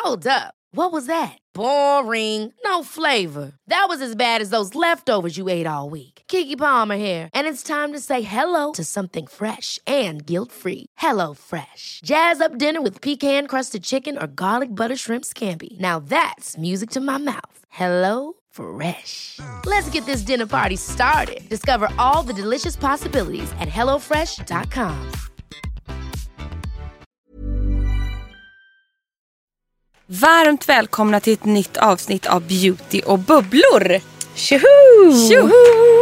Hold up. What was that? Boring. No flavor. That was as bad as those leftovers you ate all week. Keke Palmer here, and it's time to say hello to something fresh and guilt-free. Hello Fresh. Jazz up dinner with pecan-crusted chicken or garlic butter shrimp scampi. Now that's music to my mouth. Hello Fresh. Let's get this dinner party started. Discover all the delicious possibilities at hellofresh.com. Varmt välkomna till ett nytt avsnitt av Beauty och bubblor. Tjoho! Tjoho!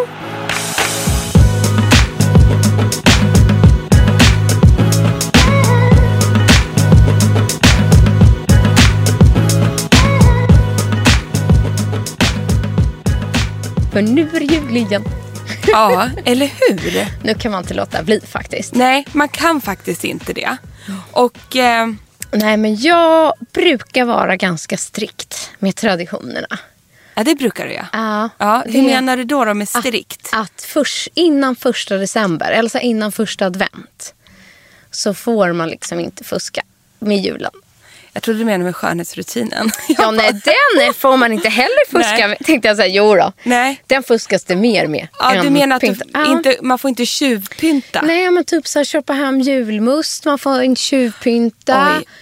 För nu är det jul igen. Ja, eller hur? Nu kan man inte låta bli faktiskt. Nej, man kan faktiskt inte det. Och nej, men jag brukar vara ganska strikt med traditionerna. ja, det brukar du Ja. Ja, hur menar du då med strikt? Att innan 1 december, eller så innan 1 advent, så får man liksom inte fuska med julen. Jag trodde du menade med skönhetsrutinen. Ja, nej, den får man inte heller fuska med. Tänkte jag säga, jo då. Nej. Den fuskas det mer med. Ja, du menar att pynta. man får inte tjuvpynta? Nej, men typ så här, köpa hem julmust. Man får inte tjuvpynta. Oj,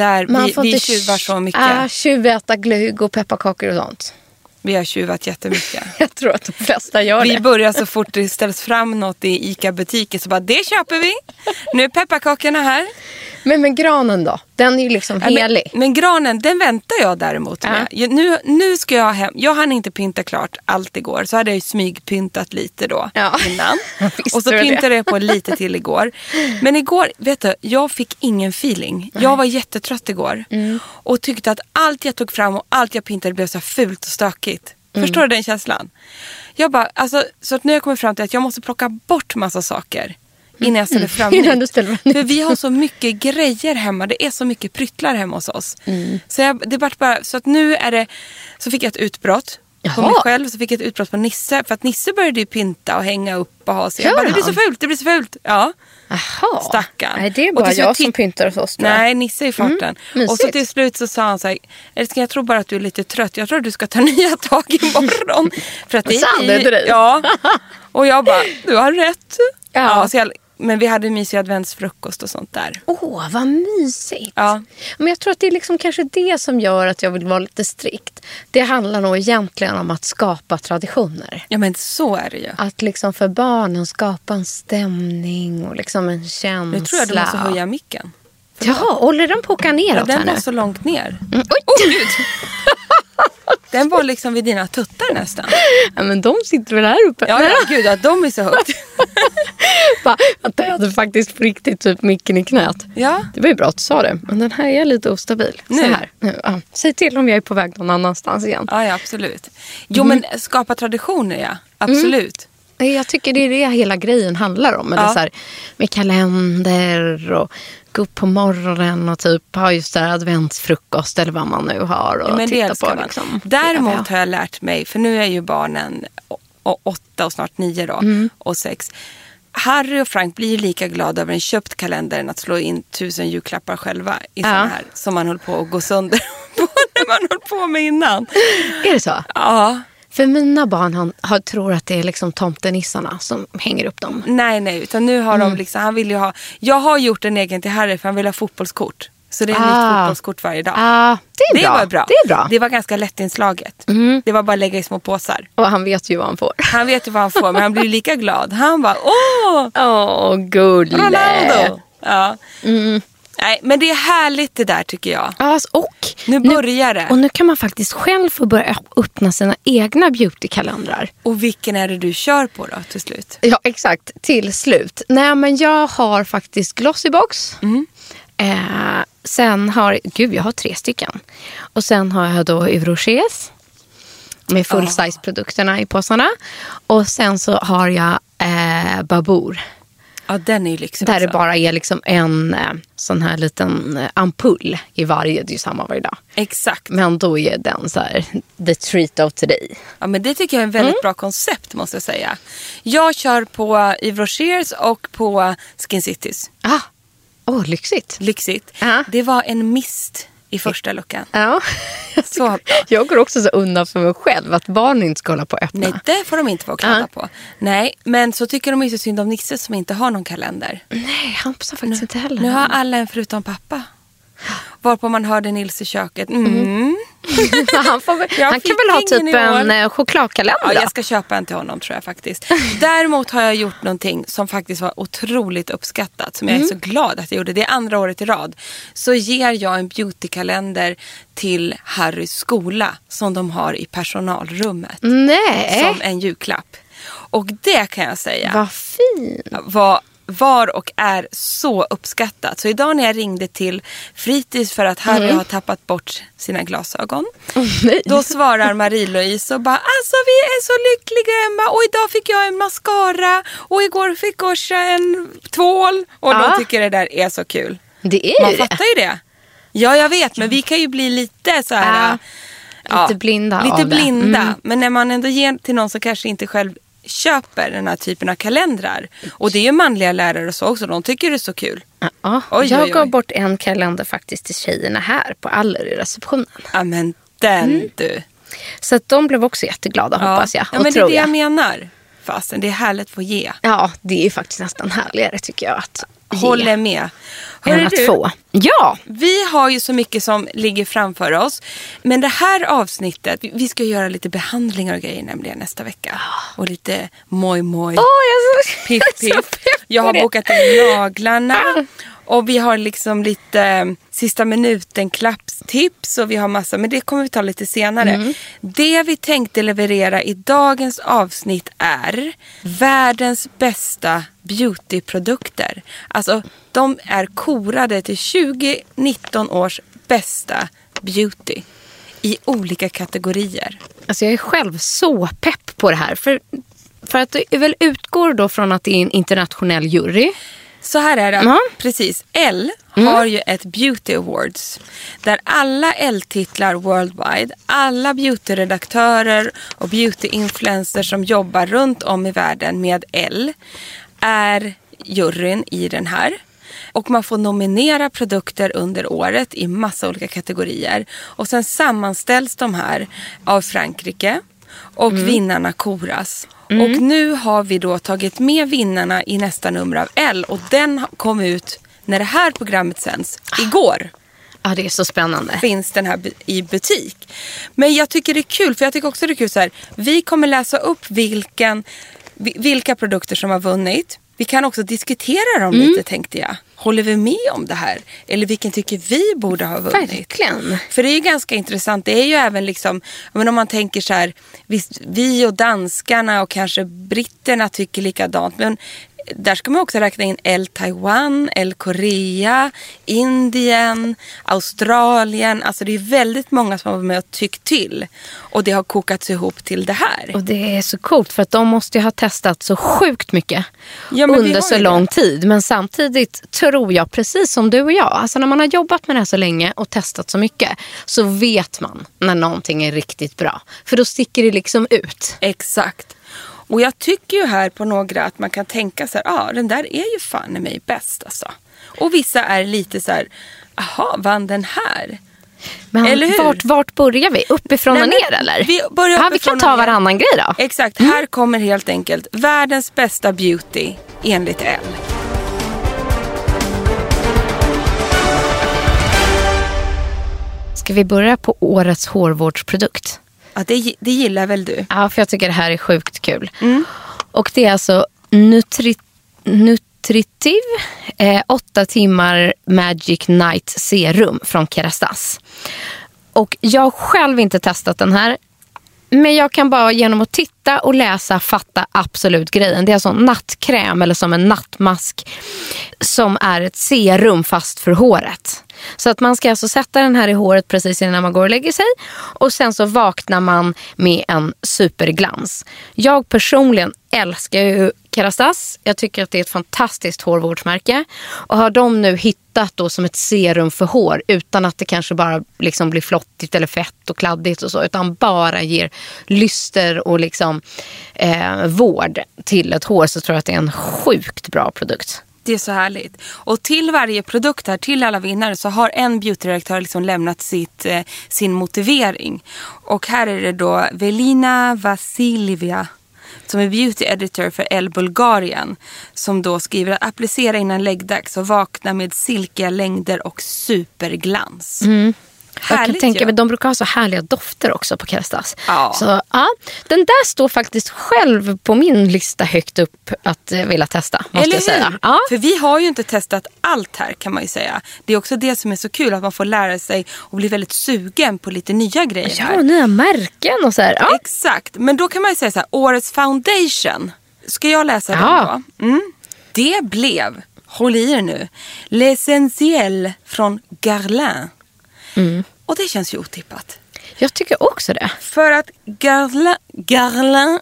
vi tjuvar så mycket. Tjuväta glögg och pepparkakor och sånt. Vi har tjuvat jättemycket. Jag tror att de flesta gör det. Vi börjar så fort det ställs fram något i ICA-butiken så bara, det köper vi. Nu är pepparkakorna här. Men granen då? Den är ju liksom helig. Men granen, den väntar jag däremot med. Nu ska jag hem. Jag hann inte pynta klart allt igår. Så hade jag ju smygpyntat lite då innan. Och så pyntade jag på lite till igår. Men igår, vet du, jag fick ingen feeling. Jag var jättetrött igår. Och tyckte att allt jag tog fram och allt jag pyntade blev så fult och stökigt. Förstår du den känslan? Jag bara, alltså, så att nu har jag kommit fram till att jag måste plocka bort massa saker innan jag ställer fram nytt. För vi har så mycket grejer hemma. Det är så mycket pryttlar hemma hos oss. Så det var bara, så att nu är det, så fick jag ett utbrott på mig själv. Så fick jag ett utbrott på Nisse. För att Nisse började ju pynta och hänga upp och ha sig. Jag bara, det blir så fult. Ja. Jaha. Stackarn. Nej, det är bara jag som pyntar hos oss. Nej, Nisse är i farten. Och så till slut så sa han så här, älskling, jag tror bara att du är lite trött. Jag tror att du ska ta nya tag imorgon. För att det ja. Och jag bara, du har rätt. Ja, så men vi hade mysig adventsfrukost och sånt där. Åh, vad mysigt. Ja. Men jag tror att det är liksom kanske det som gör att jag vill vara lite strikt. Det handlar nog egentligen om att skapa traditioner. Ja, men så är det ju. Att liksom för barnen skapa en stämning och liksom en känsla. Nu tror jag du måste höja micken. Jaha, håller den på att åka neråt den här nu? var så långt ner. Oj! Gud. Den var liksom vid dina tuttar nästan. Ja, men de sitter väl här uppe. Ja, gud, att de är så högt. Att jag hade faktiskt på riktigt typ micken i knät. Ja. Det var ju bra att du sa det. Men den här är lite ostabil. Nu. Så här. Nu, ja. Säg till om jag är på väg någon annanstans igen. Ja, absolut. Jo, men skapa traditioner, ja. Absolut. Jag tycker det är det hela grejen handlar om. Eller så här, med kalender och gå upp på morgonen och typ ha just där adventsfrukost eller vad man nu har och men titta det på. Liksom. Däremot har jag lärt mig, för nu är ju barnen 8 och snart 9 då, och 6. Harry och Frank blir ju lika glada över en köpt kalender än att slå in 1000 julklappar själva i sån här som man höll på att gå sönder på när man höll på med innan. Är det så? Ja. För mina barn tror att det är liksom tomtenissarna som hänger upp dem. Nej, utan nu har de liksom, han vill ju ha, jag har gjort en egen till Harry för han vill ha fotbollskort. Så det är ett nytt fotbollskort varje dag. Det var bra. Det var ganska lättinslaget. Det var bara att lägga i små påsar. Och han vet ju vad han får. Han vet ju vad han får, men han blir lika glad. Han bara, gulle. Ronaldo. Ja. Nej, men det är härligt det där tycker jag. Och nu börjar det. Och nu kan man faktiskt själv få börja öppna sina egna beautykalendrar. Och vilken är det du kör på då till slut? Ja, exakt. Till slut. Nej, men jag har faktiskt Glossybox. Sen har jag har 3 stycken. Och sen har jag då Eurochez med full-size-produkterna i påsarna. Och sen så har jag Babour. Ja, den är ju liksom där det bara är liksom en sån här liten ampull i varje, det är ju samma varje dag. Exakt. Men då är den så här, the treat of today. Ja, men det tycker jag är en väldigt bra koncept måste jag säga. Jag kör på Yves Rochers och på Skin Citys. Lyxigt. Lyxigt. Uh-huh. Det var en mist i första luckan. Ja. Så jag går också så undan för mig själv att barn inte ska hålla på att öppna. Nej, det får de inte få kladda på. Nej, men så tycker de ju så synd om Nisse som inte har någon kalender. Nej, han passar faktiskt inte heller. Nu har alla en förutom pappa. Varpå man hörde Nils i köket. han kan väl ha typ en chokladkalender. Ja, jag ska köpa en till honom tror jag faktiskt. Däremot har jag gjort någonting som faktiskt var otroligt uppskattat. Som jag är så glad att jag gjorde. Det är andra året i rad. Så ger jag en beautykalender till Harrys skola. Som de har i personalrummet. Nej. Som en julklapp. Och det kan jag säga. Vad fint. Var och är så uppskattat. Så idag när jag ringde till fritids för att Harry har tappat bort sina glasögon. Då svarar Marie-Louise och bara, alltså vi är så lyckliga Emma. Och idag fick jag en mascara. Och igår fick Orsa en tvål. Och de tycker det där är så kul. Det är Man fattar ju det. Ja, jag vet. Men vi kan ju bli lite så här... lite blinda. Lite blinda. Men när man ändå ger till någon som kanske inte själv köper den här typen av kalendrar. Och det är ju manliga lärare och så också. De tycker det är så kul. Jag gav bort en kalender faktiskt till tjejerna här på Aller i receptionen. Ja, men den du. Så att de blev också jätteglada hoppas jag. Ja, men det är det jag menar. Fastän det är härligt att få ge. Ja, det är faktiskt nästan härligare tycker jag att håller med. Än att få. Ja. Vi har ju så mycket som ligger framför oss. Men det här avsnittet, vi ska göra lite behandlingar och grejer nämligen nästa vecka. Och lite moj. Piff. Jag har bokat in naglarna. Och vi har liksom lite sista minuten klappstips och vi har massa, men det kommer vi ta lite senare. Det vi tänkte leverera i dagens avsnitt är världens bästa beautyprodukter. Alltså de är korade till 2019 års bästa beauty i olika kategorier. Alltså jag är själv så pepp på det här för att det väl utgår då från att det är en internationell jury. Så här är det, precis. Elle har ju ett Beauty Awards där alla Elle-titlar worldwide, alla beauty-redaktörer och beauty-influencers som jobbar runt om i världen med Elle är juryn i den här. Och man får nominera produkter under året i massa olika kategorier. Och sen sammanställs de här av Frankrike och vinnarna koras. Och nu har vi då tagit med vinnarna i nästa nummer av Elle. Och den kom ut när det här programmet sänds igår. Ja, det är så spännande. Finns den här i butik. Men jag tycker det är kul, för jag tycker också det är kul så här. Vi kommer läsa upp vilka produkter som har vunnit. Vi kan också diskutera dem lite, tänkte jag. Håller vi med om det här? Eller vilken tycker vi borde ha vunnit? Verkligen. För det är ju ganska intressant. Det är ju även liksom, men om man tänker så här, visst, vi och danskarna och kanske britterna tycker likadant. Men där ska man också räkna in Elle Taiwan, Elle Korea, Indien, Australien. Alltså det är väldigt många som har varit med och tyckt till. Och det har kokats ihop till det här. Och det är så coolt för att de måste ju ha testat så sjukt mycket under så lång tid. Men samtidigt tror jag, precis som du och jag, alltså när man har jobbat med det här så länge och testat så mycket, så vet man när någonting är riktigt bra. För då sticker det liksom ut. Exakt. Och jag tycker ju här på några att man kan tänka så här, den där är ju fan i mig bäst alltså. Och vissa är lite så här, vann den här? Men eller hur? Vart börjar vi? Uppifrån och ner eller? Vi börjar uppifrån. Vi kan ta varannan grej då. Exakt, här kommer helt enkelt världens bästa beauty enligt Elle. Ska vi börja på årets hårvårdsprodukt? Ja, det gillar väl du? Ja, för jag tycker det här är sjukt kul. Och det är alltså Nutritiv 8 timmar Magic Night Serum från Kerastase. Och jag har själv inte testat den här. Men jag kan bara genom att titta och läsa fatta absolut grejen. Det är alltså en nattkräm eller som en nattmask som är ett serum fast för håret. Så att man ska alltså sätta den här i håret precis innan man går och lägger sig. Och sen så vaknar man med en superglans. Jag personligen älskar ju Kerastase. Jag tycker att det är ett fantastiskt hårvårdsmärke. Och har de nu hittat då som ett serum för hår utan att det kanske bara liksom blir flottigt eller fett och kladdigt och så. Utan bara ger lyster och liksom vård till ett hår, så tror jag att det är en sjukt bra produkt. Det är så härligt. Och till varje produkt här, till alla vinnare, så har en beautyredaktör liksom lämnat sin motivering. Och här är det då Velina Vasiljevic som är beauty editor för Elle Bulgarien, som då skriver att applicera innan läggdags och vakna med silkiga längder och superglans. Jag kan tänka mig, de brukar ha så härliga dofter också på Kerastase. Ja. Så ja, den där står faktiskt själv på min lista högt upp att vilja testa, måste jag säga. Ja. För vi har ju inte testat allt här, kan man ju säga. Det är också det som är så kul, att man får lära sig och bli väldigt sugen på lite nya grejer här. Ja, nya märken och så här. Ja. Exakt, men då kan man ju säga så här, årets foundation. Ska jag läsa den då? Det blev, håll i er nu, L'Essentiel från Guerlain. Och det känns ju otippat. Jag tycker också det. För att Guerlain.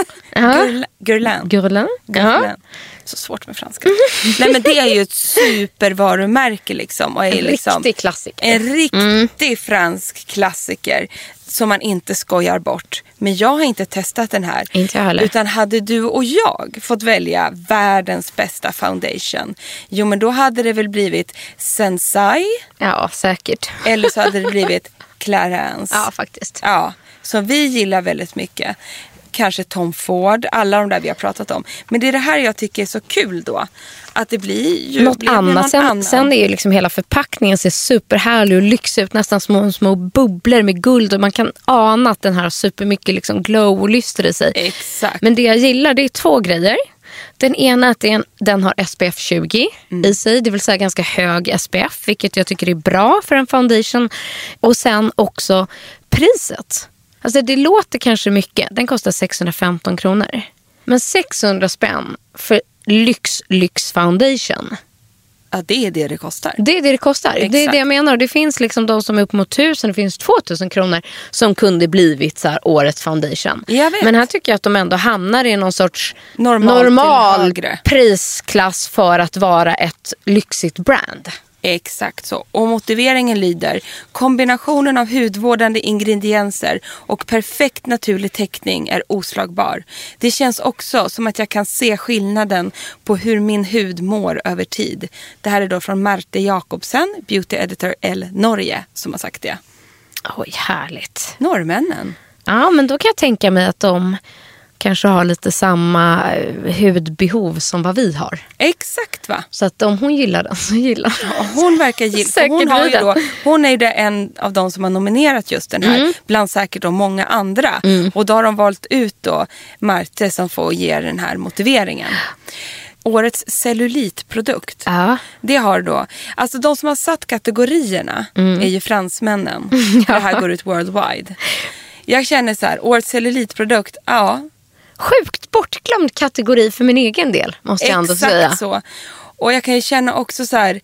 Så svårt med franska. Nej, men det är ju ett supervarumärke liksom. Och är liksom riktig klassiker. En riktig fransk klassiker som man inte skojar bort. Men jag har inte testat den här. Inte jag heller. Utan hade du och jag fått välja världens bästa foundation, jo men då hade det väl blivit Sensai. Ja, säkert. Eller så hade det blivit Clarins. Ja, faktiskt. Ja, som vi gillar väldigt mycket. Kanske Tom Ford, alla de där vi har pratat om. Men det är det här jag tycker är så kul då. Att det blir ju något annat. Sen är ju liksom hela förpackningen ser superhärlig och lyxig ut. Nästan små bubblor med guld. Och man kan ana att den här har supermycket liksom glow och lyster i sig. Exakt. Men det jag gillar, det är 2 grejer. Den ena är att den har SPF 20 i sig. Det vill säga ganska hög SPF. Vilket jag tycker är bra för en foundation. Och sen också priset. Alltså det låter kanske mycket. Den kostar 615 kronor. Men 600 spänn för lyx foundation. Ja, det är det kostar. Det är det kostar. Exakt. Det är det jag menar. Det finns liksom de som är upp mot 1000. Det finns 2000 kronor som kunde blivit så här årets foundation. Men här tycker jag att de ändå hamnar i någon sorts normal prisklass för att vara ett lyxigt brand. Exakt så. Och motiveringen lyder: kombinationen av hudvårdande ingredienser och perfekt naturlig täckning är oslagbar. Det känns också som att jag kan se skillnaden på hur min hud mår över tid. Det här är då från Marte Jakobsen, beauty editor Elle Norge, som har sagt det. Oj, härligt. Norrmännen. Ja, men då kan jag tänka mig att de kanske har lite samma hudbehov som vad vi har. Exakt, va? Så att om hon gillar den så gillar hon. Ja, hon verkar gilla. Hon är ju en av de som har nominerat just den här. Bland säkert då många andra. Och då har de valt ut då Marte som får ge den här motiveringen. Årets cellulitprodukt. Det har då, alltså de som har satt kategorierna är ju fransmännen. Det här går ut worldwide. Jag känner så här, årets cellulitprodukt, sjukt bortglömd kategori för min egen del, måste jag ändå säga. Exakt så. Och jag kan ju känna också så här,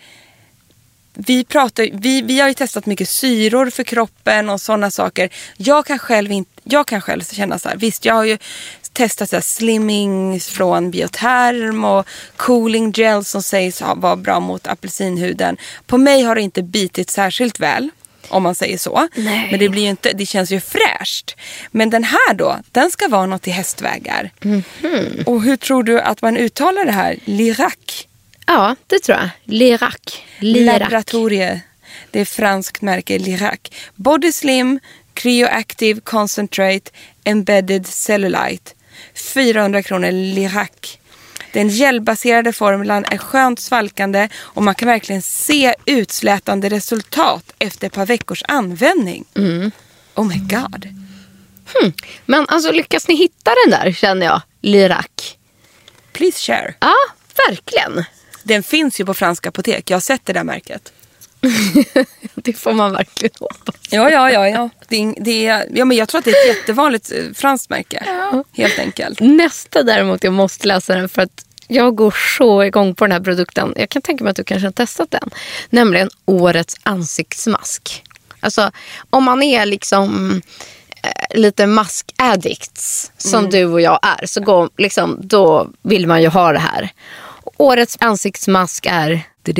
vi har ju testat mycket syror för kroppen och sådana saker. Jag kan själv känna så här, visst, jag har ju testat så här slimming från Bioterm och cooling gel som sägs vara bra mot apelsinhuden. På mig har det inte bitit särskilt väl, om man säger så. Nej. Men det blir ju inte, det känns ju fräscht. Men den här då, den ska vara något i hästvägar. Och hur tror du att man uttalar det här? Lirac? Ja, det tror jag. Lirac. Laboratorie. Det är franskt märke Lirac. Body Slim, Cryoactive Concentrate, Embedded Cellulite. 400 kronor Lirac. Den gelbaserade formulan är skönt svalkande och man kan verkligen se utslätande resultat efter ett par veckors användning. Oh my god. Men alltså, lyckas ni hitta den där, känner jag, Lirac? Please share. Ja, verkligen. Den finns ju på franska apotek. Jag har sett det där märket. Det får man verkligen hoppas. Ja. Men jag tror att det är ett jättevanligt franskt märke. Ja. Helt enkelt. Nästa däremot, jag måste läsa den för att jag går så igång på den här produkten. Jag kan tänka mig att du kanske har testat den. Nämligen årets ansiktsmask. Alltså, om man är liksom lite mask-addicts som du och jag är, så då vill man ju ha det här. Årets ansiktsmask är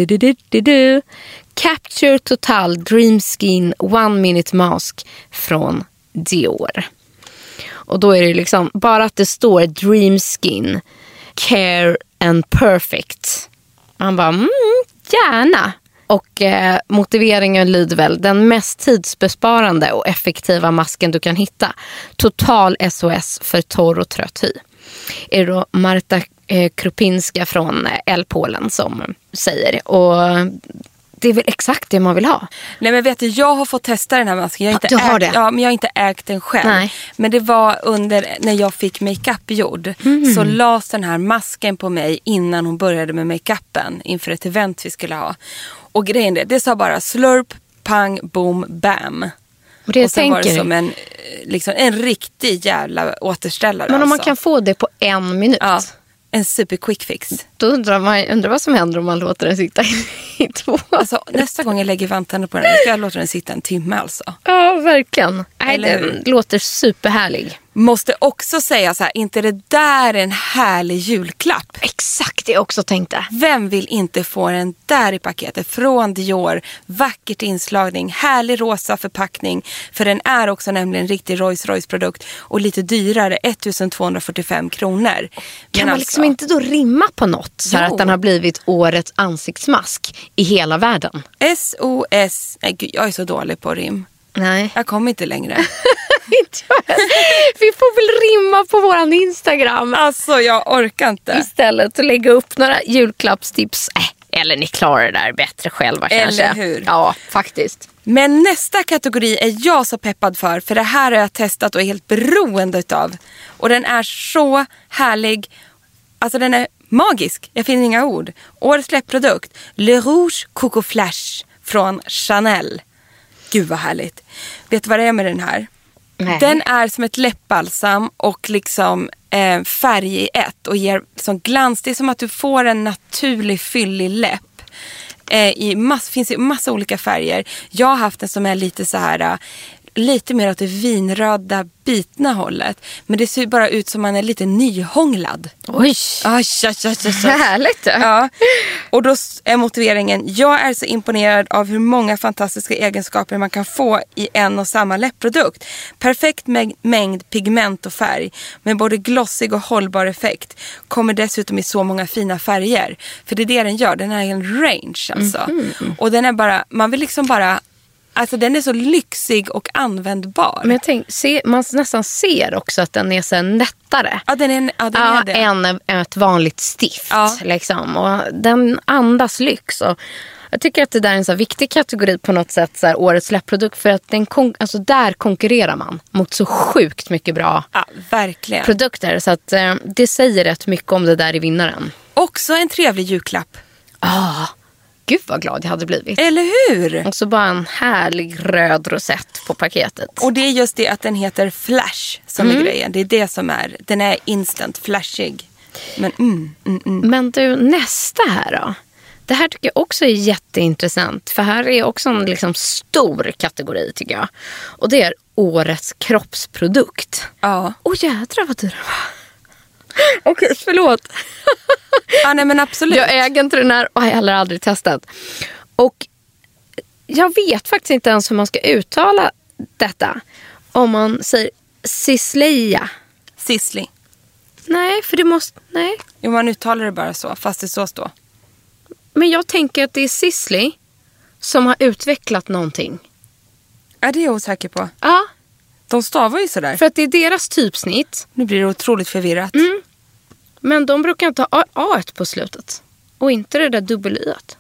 Capture Total Dream Skin 1 Minute Mask från Dior. Och då är det liksom bara att det står Dream Skin Care and Perfect Han bara, gärna. Och motiveringen lyder väl: den mest tidsbesparande och effektiva masken du kan hitta. Total SOS för torr och trött hy. Är det då Marta Krupinska från Polen som säger. Och det är väl exakt det man vill ha. Nej, men vet du, jag har fått testa den här masken. Du har det? Ja, men jag har inte ägt den själv. Nej. Men det var under när jag fick makeup gjord. Så lades den här masken på mig innan hon började med makeupen inför ett event vi skulle ha. Och grejen det sa bara slurp, pang, boom, bam. Och sen var det som en riktig jävla återställare. Men om man kan få det på 1 minut. Ja, en super quick fix. Då undrar vad som händer om man låter den sitta i 2. Alltså, nästa gång jag lägger vantarna på den ska jag låta den sitta 1 timme alltså. Ja, verkligen. Den låter superhärlig. Måste också säga så här, inte det där en härlig julklapp? Exakt det jag också tänkte. Vem vill inte få den där i paketet från Dior? Vackert inslagning, härlig rosa förpackning. För den är också nämligen en riktig Rolls-Royce-produkt. Och lite dyrare, 1245 kronor. Kan man liksom inte då rimma på något? Så att den har blivit årets ansiktsmask i hela världen. SOS. Nej gud, jag är så dålig på rim. Nej. Jag kommer inte längre. Vi får väl rimma på våran Instagram. Alltså jag orkar inte. Istället att lägga upp några julklappstips. Eller ni klarar det där bättre själva kanske. Eller hur? Ja, faktiskt. Men nästa kategori är jag så peppad för det här har jag testat och är helt beroende utav. Och den är så härlig. Alltså den är magisk. Jag finner inga ord. Årets släppprodukt. Le Rouge Coco Flash från Chanel. Gud vad härligt. Vet du vad det är med den här? Nej. Den är som ett läppbalsam och liksom färg i ett och ger sån glans. Det är som att du får en naturlig fyllig läpp. Finns i massa olika färger. Jag har haft en som är lite så här lite mer åt det vinröda bitna hållet. Men det ser bara ut som man är lite nyhånglad. Oj! Härligt! Ja. Och då är motiveringen: jag är så imponerad av hur många fantastiska egenskaper man kan få i en och samma läppprodukt. Perfekt mängd pigment och färg med både glossig och hållbar effekt. Kommer dessutom i så många fina färger. För det är det den gör. Den är en range alltså. Och den är bara, man vill liksom bara, alltså den är så lyxig och användbar. Men jag tänker, man nästan ser också att den är så nättare. Ja, den är det. Än ett vanligt stift. Ja. Liksom. Och den andas lyx. Och jag tycker att det där är en så viktig kategori på något sätt. Så här, årets släppprodukt. För att alltså där konkurrerar man mot så sjukt mycket bra verkligen. Produkter. Så att det säger rätt mycket om det där i vinnaren. Också en trevlig julklapp. Gud vad glad jag hade blivit. Eller hur? Och så bara en härlig röd rosett på paketet. Och det är just det att den heter Flash som är grejen. Det är det som är, den är instant flashig. Men du, nästa här då. Det här tycker jag också är jätteintressant. För här är också en liksom stor kategori tycker jag. Och det är årets kroppsprodukt. Ja. Jädrar vad dyr den var. Okej, förlåt. Nej men absolut. Jag äger inte den här och har heller aldrig testat. Och jag vet faktiskt inte ens hur man ska uttala detta. Om man säger Sisley. Sisley. Nej, för det måste... Nej. Jo, man uttalar det bara så, fast det så står. Men jag tänker att det är Sisley som har utvecklat någonting. Ja, det är jag osäker på. Ja. De stavar ju sådär. För att det är deras typsnitt. Nu blir det otroligt förvirrat. Men de brukar inte ha A1 på slutet. Och inte det där dubbel-Y-et.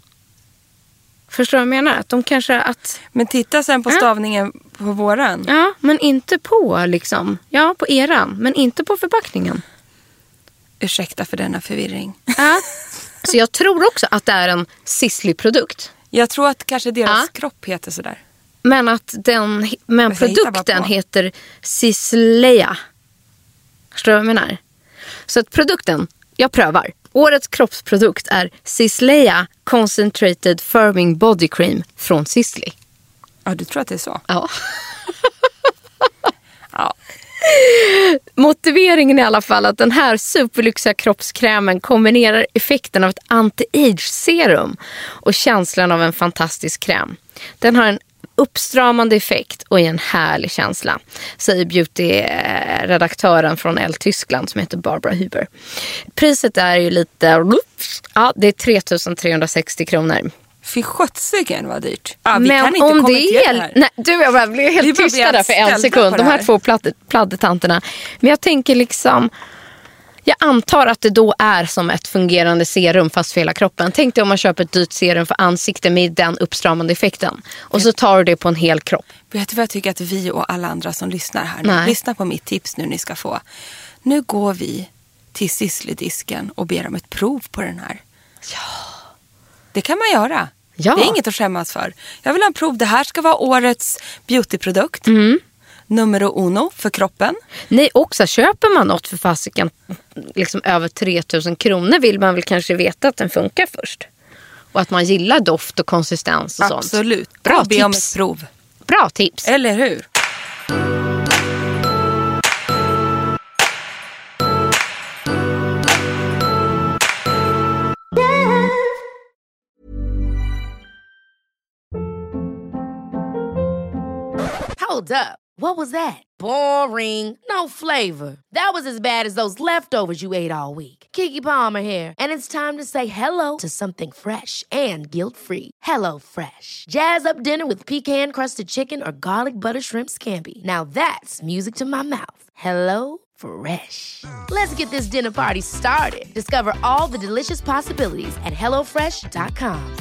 Förstår du vad jag menar? Att de kanske att... Men titta sen på stavningen på våran. Ja, men inte på liksom. Ja, på eran. Men inte på förpackningen. Ursäkta för denna förvirring. Ja. Så jag tror också att det är en Sisley-produkt. Jag tror att kanske deras kropp heter sådär. Men att produkten heter Sisleya. Förstår du vad jag menar? Så att produkten, jag prövar. Årets kroppsprodukt är Sisleya Concentrated Firming Body Cream från Sisley. Ja, du tror att det är så? Ja. Ja. Motiveringen är i alla fall att den här superlyxiga kroppskrämen kombinerar effekten av ett anti-age serum och känslan av en fantastisk kräm. Den har en uppstramande effekt och är en härlig känsla, säger beauty redaktören från Elle Tyskland som heter Barbara Huber. Priset är ju lite, det är 3360 kronor. Fy skötsigen vad dyrt. Vi men kan inte om det är... här. Nej, jag blev helt tysta där för en sekund. De här två pladdetanterna. Men jag tänker liksom... Jag antar att det då är som ett fungerande serum fast för hela kroppen. Tänk dig om man köper ett dyrt serum för ansikte med den uppstramande effekten. Och så tar du det på en hel kropp. Vet du vad jag tycker att vi och alla andra som lyssnar här nu, lyssna på mitt tips nu ni ska få. Nu går vi till Sisley-disken och ber om ett prov på den här. Ja. Det kan man göra. Ja. Det är inget att skämmas för. Jag vill ha en prov. Det här ska vara årets beautyprodukt. Numero uno för kroppen. Nej, också köper man något för fasiken liksom över 3000 kronor vill man väl kanske veta att den funkar först. Och att man gillar doft och konsistens och sånt. Absolut. Bra be om ett prov. Bra tips. Eller hur? Hold up. What was that? Boring. No flavor. That was as bad as those leftovers you ate all week. Keke Palmer here, and it's time to say hello to something fresh and guilt-free. Hello Fresh. Jazz up dinner with pecan-crusted chicken or garlic butter shrimp scampi. Now that's music to my mouth. Hello Fresh. Let's get this dinner party started. Discover all the delicious possibilities at hellofresh.com.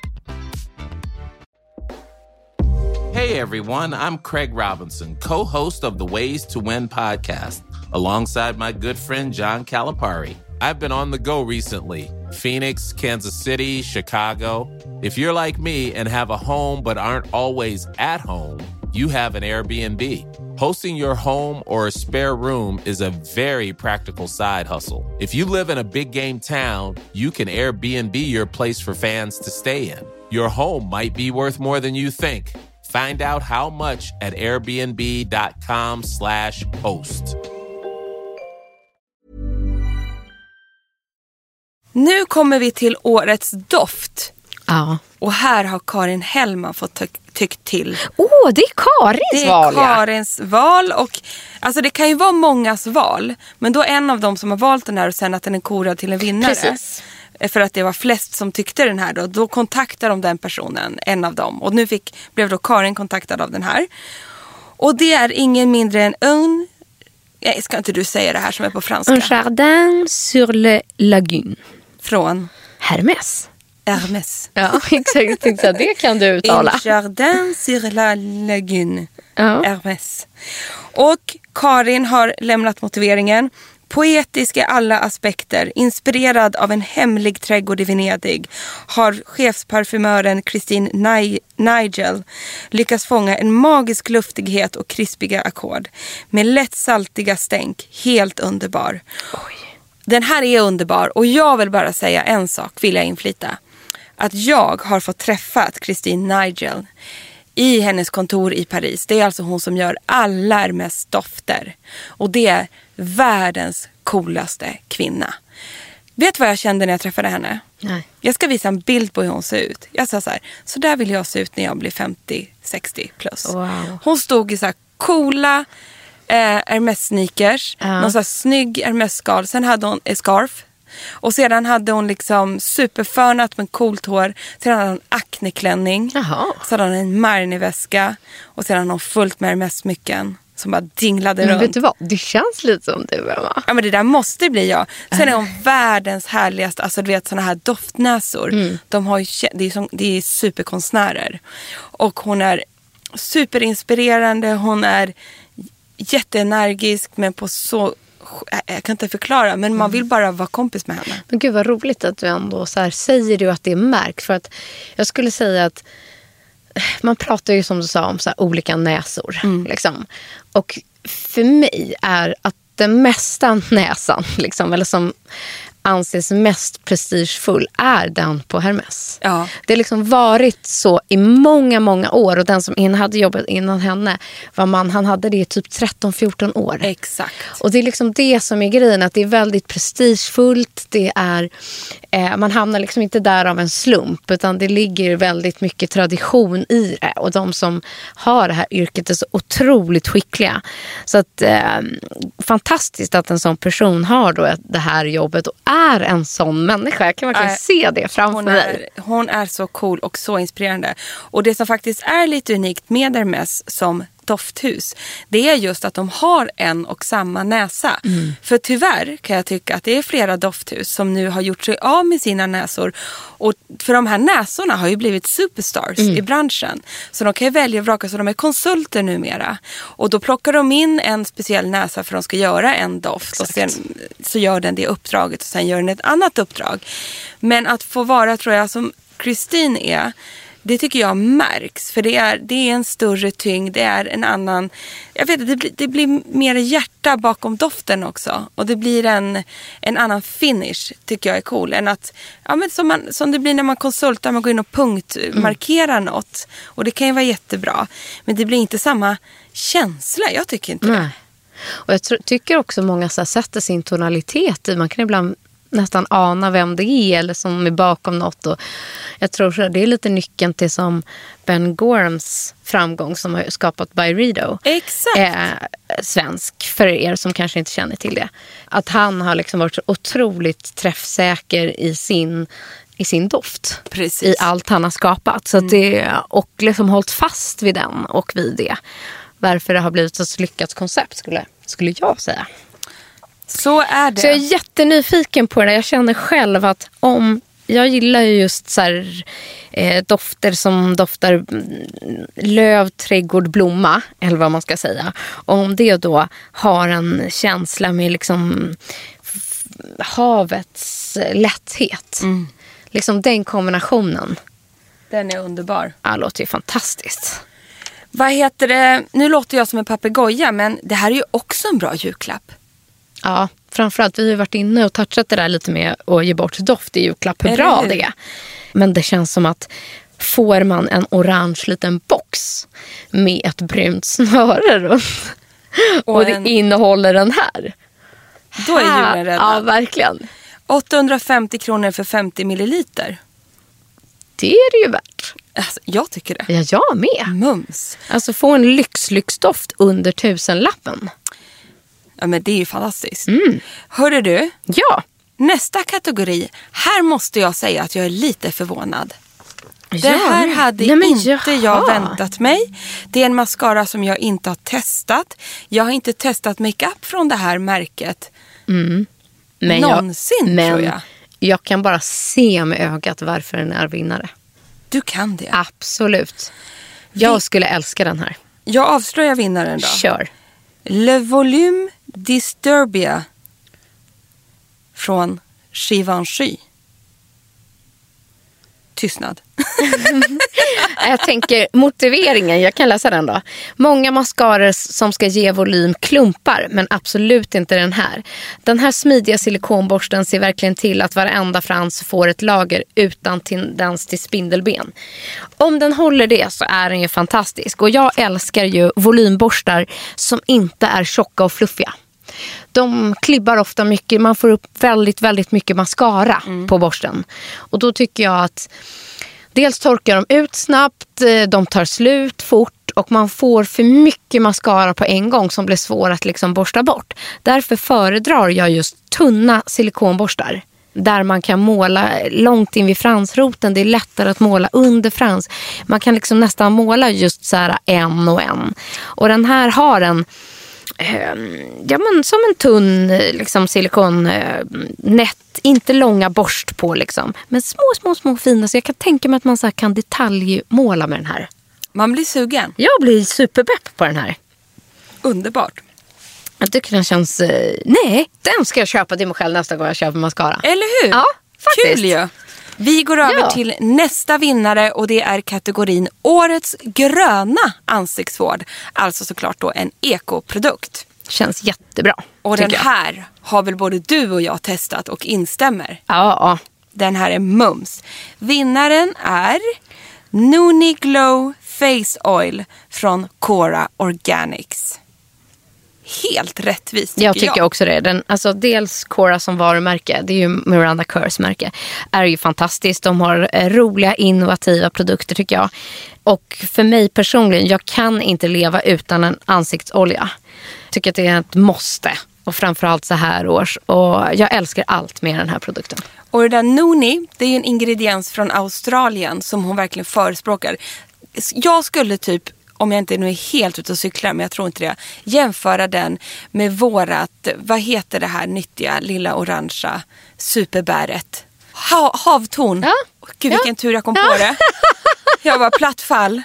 Hey everyone, I'm Craig Robinson, co-host of the Ways to Win podcast, alongside my good friend John Calipari. I've been on the go recently. Phoenix, Kansas City, Chicago. If you're like me and have a home but aren't always at home, you have an Airbnb. Hosting your home or a spare room is a very practical side hustle. If you live in a big game town, you can Airbnb your place for fans to stay in. Your home might be worth more than you think. Find out how much at airbnb.com/host. Nu kommer vi till årets doft. Ja. Och här har Karin Hellman fått tyckt till. Det är Karins val. Det är Karins val. Och, alltså det kan ju vara mångas val. Men då en av dem som har valt den här och sen att den är korad till en vinnare. Precis. För att det var flest som tyckte den här då kontaktade de den personen, en av dem. Och nu blev då Karin kontaktad av den här. Och det är ingen mindre än ska inte du säga det här som är på franska? Un jardin sur le lagune. Från? Hermès. Ja, exakt. Det kan du uttala. Un jardin sur la lagune. Hermès. Och Karin har lämnat motiveringen. Poetisk i alla aspekter, inspirerad av en hemlig trädgård i Venedig, har chefsparfymören Christine Nigel lyckats fånga en magisk luftighet och krispiga ackord med lätt saltiga stänk. Helt underbar. Oj. Den här är underbar och jag vill bara säga en sak, vill jag inflita. Att jag har fått träffa Christine Nigel i hennes kontor i Paris. Det är alltså hon som gör alla Hermès dofter. Och det är världens coolaste kvinna. Vet du vad jag kände när jag träffade henne? Nej. Jag ska visa en bild på hur hon ser ut. Jag sa så där vill jag se ut när jag blir 50-60 plus. Wow. Hon stod i så här coola Hermès-sneakers. Någon så här snygg Hermès-skal. Sen hade hon en scarf. Och sedan hade hon liksom superfönat med coolt hår. Sedan hade hon akneklänning. Jaha. Så hade hon en Marni-väska. Och sedan hade hon fullt med Hermès-smycken som bara dinglade runt. Vet du vad? Det känns lite som du, va? Ja, men det där måste bli jag. Sen är hon världens härligaste, alltså du vet såna här doftnäsor. De har ju, det är superkonstnärer. Och hon är superinspirerande. Hon är jätteenergisk men på så... Jag kan inte förklara, men man vill bara vara kompis med henne. Men gud vad roligt att du ändå så här säger du att det är märkt. För att jag skulle säga att man pratar ju som du sa om så här olika näsor. Liksom. Och för mig är att den mesta näsan, liksom, eller som anses mest prestigefull, är den på Hermès. Ja. Det har liksom varit så i många, många år. Och den som hade jobbat innan henne var man, han hade det i typ 13-14 år. Exakt. Och det är liksom det som är grejen, att det är väldigt prestigefullt. Det är Man hamnar liksom inte där av en slump, utan det ligger väldigt mycket tradition i det. Och de som har det här yrket är så otroligt skickliga. Så att fantastiskt att en sån person har då det här jobbet och är en sån människa. Jag kan verkligen se det framför mig. Hon är så cool och så inspirerande. Och det som faktiskt är lite unikt med Hermès som dofthus, det är just att de har en och samma näsa. För tyvärr kan jag tycka att det är flera dofthus som nu har gjort sig av med sina näsor. Och för de här näsorna har ju blivit superstars i branschen. Så de kan ju välja och vraka, så de är konsulter numera. Och då plockar de in en speciell näsa för att de ska göra en doft. Exakt. Och sen så gör den det uppdraget och sen gör den ett annat uppdrag. Men att få vara, tror jag, som Christine är, det tycker jag märks, för det är en större tyngd, det är en annan, jag vet inte, det blir mer hjärta bakom doften också, och det blir en annan finish, tycker jag är cool, än att, ja, men som det blir när man konsultar, man går in och punktmarkerar något, och det kan ju vara jättebra, men det blir inte samma känsla, jag tycker inte det. Och jag tycker också många så här, sätter sin tonalitet i, man kan ibland nästan ana vem det är eller som är bakom något, och jag tror att det är lite nyckeln till som Ben Gorhams framgång som har skapat Byredo. Exakt. Svensk, för er som kanske inte känner till det. Att han har liksom varit så otroligt träffsäker i sin doft. Precis. I allt han har skapat. Så att och liksom hållit fast vid den och vid det. Varför det har blivit ett så lyckat koncept skulle jag säga. Så är det. Så jag är jättenyfiken på det. Jag känner själv att jag gillar ju just så här, dofter som doftar löv, trädgård, blomma, eller vad man ska säga. Och om det då har en känsla med liksom havets lätthet. Liksom den kombinationen. Den är underbar. Ja, låter ju fantastiskt. Vad heter det? Nu låter jag som en papegoja, men det här är ju också en bra julklapp. Ja, framförallt vi har ju varit inne och touchat det där lite med att ge bort doft i julklapp, hur bra det är. Men det känns som att får man en orange liten box med ett brunt snöre runt och det innehåller den här. Då är julen redan. Ja, verkligen. 850 kronor för 50 milliliter. Det är det ju värt. Alltså, jag tycker det. Ja, jag med. Mums. Alltså få en lyxdoft under 1000-lappen. Ja, men det är ju fantastiskt. Hörru du? Ja. Nästa kategori. Här måste jag säga att jag är lite förvånad. Det här hade inte jag väntat mig. Det är en mascara som jag inte har testat. Jag har inte testat makeup från det här märket. Men någonsin, tror jag. Jag kan bara se med ögat varför den är vinnare. Du kan det? Absolut. Jag skulle älska den här. Jag avslöjar vinnaren då. Kör. Le Volume Disturbia från Givenchy. Tystnad. Jag tänker motiveringen, jag kan läsa den då. Många mascarer som ska ge volym klumpar, men absolut inte den här. Den här smidiga silikonborsten ser verkligen till att varenda frans får ett lager utan tendens till spindelben. Om den håller det så är den ju fantastisk. Och jag älskar ju volymborstar som inte är tjocka och fluffiga. De klibbar ofta mycket, man får upp väldigt, väldigt mycket mascara på borsten. Och då tycker jag att dels torkar de ut snabbt, de tar slut fort och man får för mycket mascara på en gång som blir svår att liksom borsta bort. Därför föredrar jag just tunna silikonborstar. Där man kan måla långt in vid fransroten. Det är lättare att måla under frans. Man kan liksom nästan måla just så här en och en. Och den här har en som en tunn liksom silikonnät, inte långa borst på liksom, men små fina, så jag kan tänka mig att man så här kan detaljmåla med den här. Man blir sugen. Jag blir superpepp på den här. Underbart. Jag tycker den känns, den ska jag köpa till mig själv nästa gång jag köper mascara. Eller hur? Ja, faktiskt. Kul ju. Vi går över till nästa vinnare och det är kategorin Årets gröna ansiktsvård. Alltså såklart då en ekoprodukt. Känns jättebra. Och den här har väl både du och jag testat och instämmer. Ja. Den här är mums. Vinnaren är Nuni Glow Face Oil från Cora Organics. helt rättvist. Jag tycker också det. Alltså dels Cora som varumärke, det är ju Miranda Kerrs märke, är ju fantastiskt. De har roliga, innovativa produkter tycker jag. Och för mig personligen, jag kan inte leva utan en ansiktsolja. Jag tycker att det är ett måste. Och framförallt så här års. Och jag älskar allt med den här produkten. Och det där Noni, det är ju en ingrediens från Australien som hon verkligen förespråkar. Jag skulle typ, om jag inte nu är helt ute och cyklar, men jag tror inte det, jämföra den med vårat, vad heter det här nyttiga lilla orangea superbäret? Havtorn. Ja. Gud, vilken tur jag kom på det. Jag var plattfall.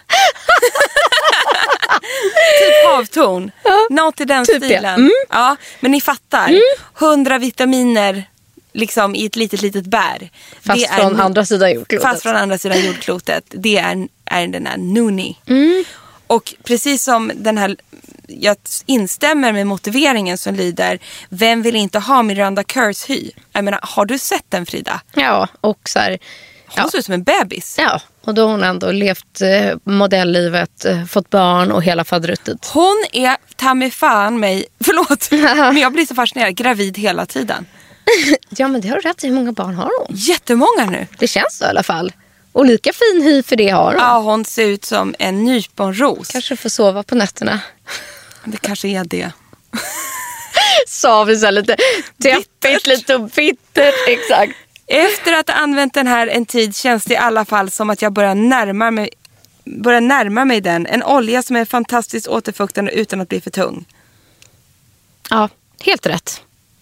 Typ havtorn. Något i den typ stilen. Ja, men ni fattar. 100 vitaminer liksom i ett litet bär. Fast det från andra sidan jordklotet. Fast från andra sidan jordklotet. Det är den här Noni. Och precis som den här, jag instämmer med motiveringen som lyder, vem vill inte ha Miranda Kerrs hy? Jag menar, har du sett den, Frida? Ja, och så här, hon ser ut som en bebis. Ja, och då har hon ändå levt modelllivet, fått barn och hela fadruttet. Hon är ta mig fan mig, förlåt, men jag blir så fascinerad, gravid hela tiden. Ja, men det har rätt. Hur många barn har hon? Jättemånga nu. Det känns så i alla fall. Och lika fin hy för det har hon. Ja, hon ser ut som en nyponros. Kanske får sova på nätterna. Det kanske är det. Sa vi så lite deppigt, lite bittert, exakt. Efter att ha använt den här en tid känns det i alla fall som att jag börjar närma mig den. En olja som är fantastiskt återfuktande utan att bli för tung. Ja, helt rätt.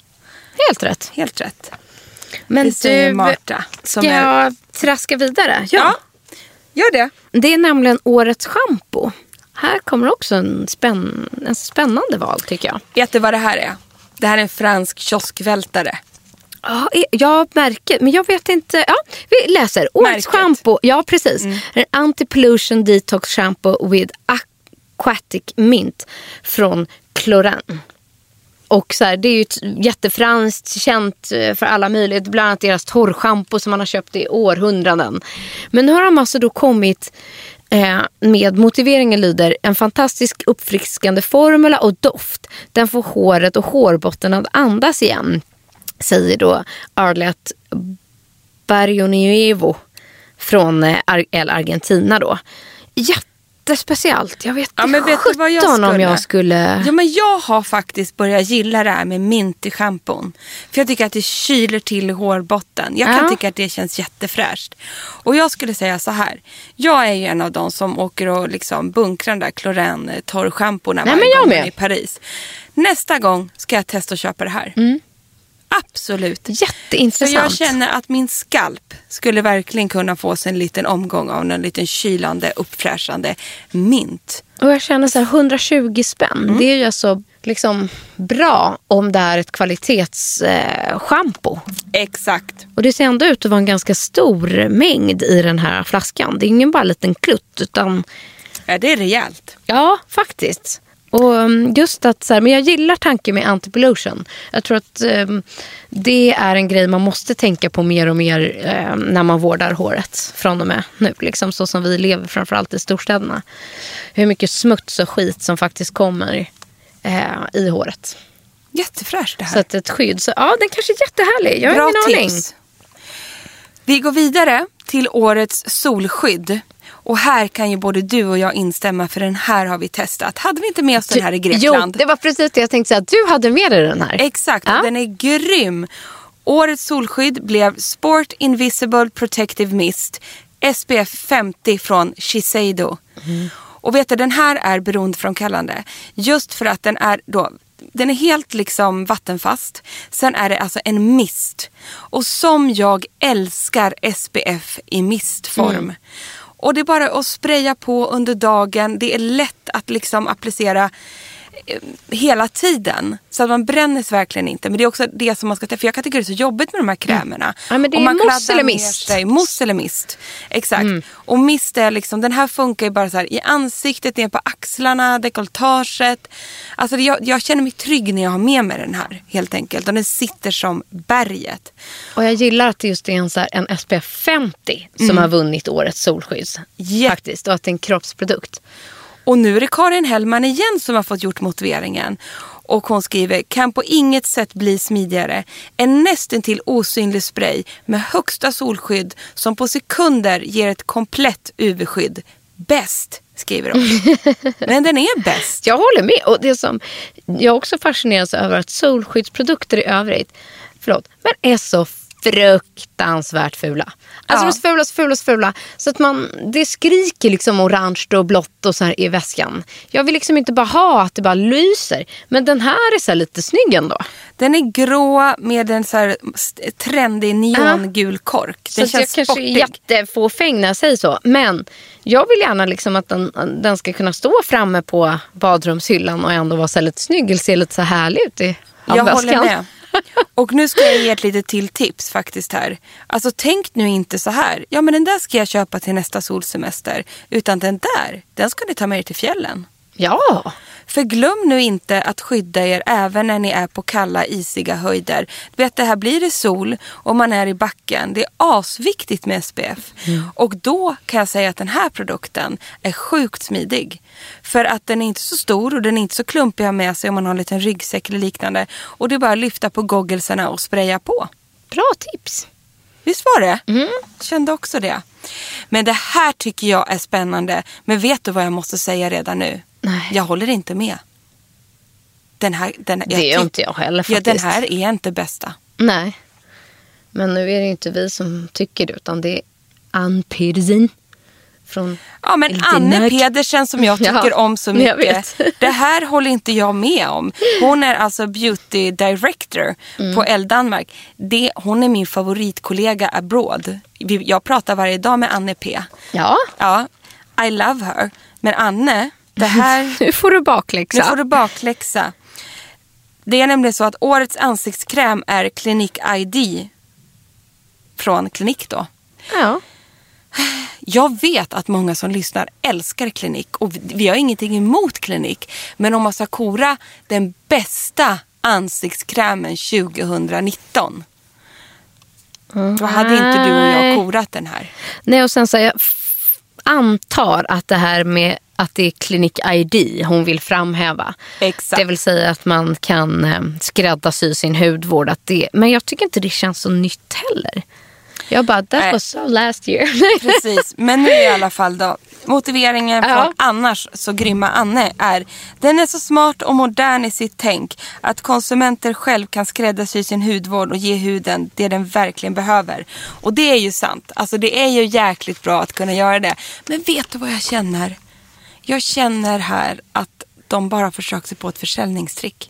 Helt rätt. Men det säger du, Marta, som ska jag traska vidare? Ja, gör det. Det är nämligen årets shampoo. Här kommer också en spännande val tycker jag. Vet du vad det här är? Det här är en fransk kioskvältare. Ja, jag märker, men jag vet inte. Ja, vi läser. Årets shampoo. Ja, precis. En anti-pollution detox shampoo with aquatic mint från Clorane. Och så här, det är ju jättefranskt, känt för alla möjligheter. Bland annat deras torrschampo som man har köpt i århundraden. Men nu har de alltså då kommit med motiveringen lyder: en fantastisk uppfriskande formula och doft. Den får håret och hårbotten att andas igen. Säger då Arlette Barrionuevo från Argentina då. Jättespeciellt. Jag vet inte om jag skulle... Ja, men jag har faktiskt börjat gilla det här med mint i schampon. För jag tycker att det kyler till hårbotten. Jag kan tycka att det känns jättefräscht. Och jag skulle säga så här. Jag är ju en av dem som åker och liksom bunkrar den där Clorane torrschamporna varje gång i Paris. Nästa gång ska jag testa att köpa det här. Absolut. Jätteintressant. Så jag känner att min skalp skulle verkligen kunna få sig en liten omgång av en liten kylande, uppfräschande mint. Och jag känner så här 120 spänn. Det är ju alltså liksom bra om det är ett kvalitetsschampo. Exakt. Och det ser ändå ut att vara en ganska stor mängd i den här flaskan. Det är ingen bara en liten klutt utan... Ja, det är rejält. Ja, faktiskt. Och just att så här, men jag gillar tanken med anti-pollution. Jag tror att det är en grej man måste tänka på mer och mer när man vårdar håret från och med nu. Liksom så som vi lever framförallt i storstäderna. Hur mycket smuts och skit som faktiskt kommer i håret. Jättefräscht det här. Så att ett skydd, så ja, den kanske är jättehärlig. Jag har ingen aning. Vi går vidare till årets solskydd. Och här kan ju både du och jag instämma, för den här har vi testat. Hade vi inte med oss den här i Grekland? Jo, det var precis det jag tänkte säga. Att du hade med dig den här. Exakt, och den är grym. Årets solskydd blev Sport Invisible Protective Mist SPF 50 från Shiseido. Och vet du, den här är beroendeframkallande. Just för att den är helt liksom vattenfast. Sen är det alltså en mist. Och som jag älskar SPF i mistform. Och det är bara att spraya på under dagen. Det är lätt att liksom applicera hela tiden. Så att man brännes verkligen inte. Men det är också det som man ska... För jag kan tycka det är så jobbigt med de här krämerna. Ja, men det är mousse eller mist. Mousse eller mist. Exakt. Och mist är liksom... Den här funkar ju bara så här i ansiktet, ner på axlarna, dekolletaget. Alltså jag känner mig trygg när jag har med mig den här. Helt enkelt. Och den sitter som berget. Och jag gillar att det just är en SPF 50 som har vunnit årets solskydd. Faktiskt. Och att det är en kroppsprodukt. Och nu är det Karin Hellman igen som har fått gjort motiveringen. Och hon skriver, kan på inget sätt bli smidigare. En nästintill osynlig spray med högsta solskydd som på sekunder ger ett komplett UV-skydd. Bäst, skriver hon. Men den är bäst. Jag håller med. Och det som jag också fascineras över att solskyddsprodukter i övrigt, men är så fruktansvärt fula. Alltså de är så fula. Så att det skriker liksom orange och blått och så här i väskan. Jag vill liksom inte bara ha att det bara lyser. Men den här är så här lite snygg ändå. Den är grå med en så här trendig neongul kork. Den så känns jag kanske är jättefåfäng när jag säger så. Men jag vill gärna liksom att den ska kunna stå framme på badrumshyllan och ändå vara så här lite snygg eller se lite så härlig ut i jag håller med. Och nu ska jag ge ett litet till tips faktiskt här. Alltså tänk nu inte så här. Ja, men den där ska jag köpa till nästa solsemester. Utan den ska ni ta med er till fjällen. Ja. För glöm nu inte att skydda er även när ni är på kalla, isiga höjder. Du vet, det här blir det sol och man är i backen. Det är asviktigt med SPF. Och då kan jag säga att den här produkten är sjukt smidig. För att den är inte så stor och den är inte så klumpig att ha med sig om man har en liten ryggsäck eller liknande. Och det är bara att lyfta på goggelsarna och spraya på. Bra tips. Visst var det? Kände också det. Men det här tycker jag är spännande. Men vet du vad jag måste säga redan nu? Nej. Jag håller inte med. Det är inte jag heller faktiskt. Ja, den här är inte bästa. Nej. Men nu är det inte vi som tycker det, utan det är Ann Pedersen från men Anne Pedersen som jag tycker om så mycket. Det här håller inte jag med om. Hon är alltså beauty director på Elle Danmark. Hon är min favoritkollega abroad. Jag pratar varje dag med Anne P. Ja. Ja, I love her. Men Anne, det här... Nu får du bakläxa. Det är nämligen så att årets ansiktskräm är Clinique ID från Clinique då. Ja. Jag vet att många som lyssnar älskar Clinique och vi har ingenting emot Clinique. Men om man ska kora den bästa ansiktskrämen 2019, då hade inte du och jag korat den här. Nej, och sen så jag antar att det här med att det är Clinique ID hon vill framhäva. Exakt. Det vill säga att man kan skräddarsy sin hudvård. Men jag tycker inte det känns så nytt heller. Jag bara, that was so last year. Precis, men nu i alla fall då. Motiveringen från annars så grymma Anne är: den är så smart och modern i sitt tänk att konsumenter själv kan skräddarsy sin hudvård och ge huden det den verkligen behöver. Och det är ju sant. Alltså det är ju jäkligt bra att kunna göra det. Men vet du vad jag känner? Jag känner här att de bara försöker sig på ett försäljningstrick.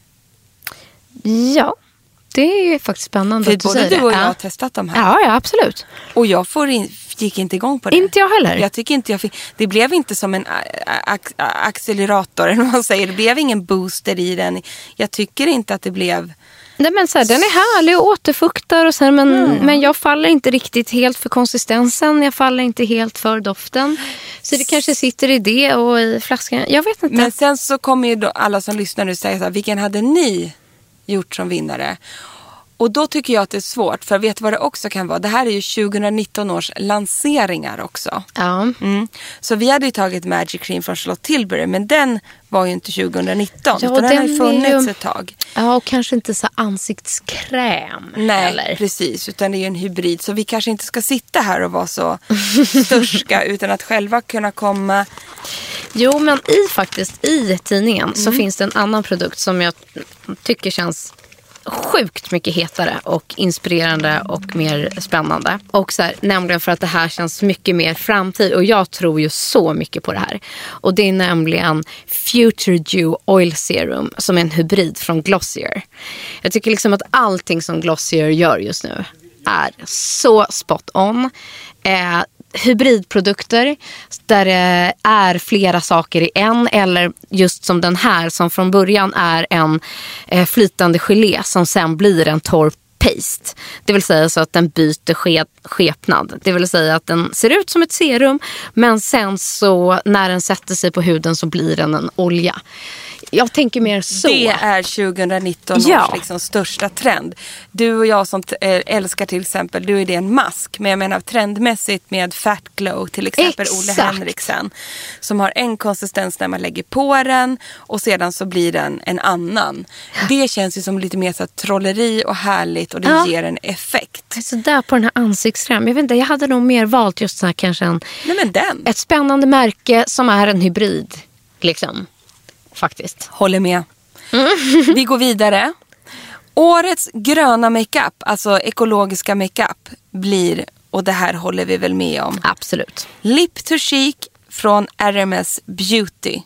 Ja. Det är ju faktiskt spännande för att du säger det. För både du och jag har testat dem här. Ja, absolut. Och jag gick inte igång på det. Inte jag heller. Jag tycker inte jag fick... Det blev inte som en accelerator, eller vad man säger. Det blev ingen booster i den. Jag tycker inte att det blev... Nej, men så här, den är härlig och återfuktar och så här, men jag faller inte riktigt helt för konsistensen. Jag faller inte helt för doften. Så det kanske sitter i det och i flaskan. Jag vet inte. Men sen så kommer ju då alla som lyssnar nu säga så här: vilken hade ni gjort som vinnare? Och då tycker jag att det är svårt, för vet vad det också kan vara? Det här är ju 2019 års lanseringar också. Ja. Så vi hade ju tagit Magic Cream från Charlotte Tilbury, men den var ju inte 2019. Ja, utan den har ju funnits ett tag. Ja, och kanske inte så ansiktskräm. Nej, eller? Precis. Utan det är ju en hybrid. Så vi kanske inte ska sitta här och vara så störska utan att själva kunna komma... Jo, men i tidningen så finns det en annan produkt som jag tycker känns sjukt mycket hetare och inspirerande och mer spännande. Och så här, nämligen för att det här känns mycket mer framtid, och jag tror ju så mycket på det här. Och det är nämligen Future Dew Oil Serum, som är en hybrid från Glossier. Jag tycker liksom att allting som Glossier gör just nu är så spot on. Hybridprodukter där det är flera saker i en, eller just som den här som från början är en flytande gelé som sen blir en torr paste. Det vill säga så att den byter skepnad. Det vill säga att den ser ut som ett serum, men sen så när den sätter sig på huden så blir den en olja. Jag tänker mer så. Det är 2019 års liksom största trend. Du och jag som älskar till exempel, du är det en mask. Men jag menar trendmässigt med Fat Glow till exempel. Exakt. Ole Henriksen. Som har en konsistens när man lägger på den. Och sedan så blir den en annan. Det känns ju som lite mer så här trolleri och härligt. Och det ger en effekt. Så där på den här ansiktskräm. Jag vet inte, jag hade nog mer valt just så här kanske ett spännande märke som är en hybrid. Liksom. Faktiskt. Håller med. Vi går vidare. Årets gröna makeup, alltså ekologiska makeup, blir, och det här håller vi väl med om. Absolut. Lip to Chic från RMS Beauty.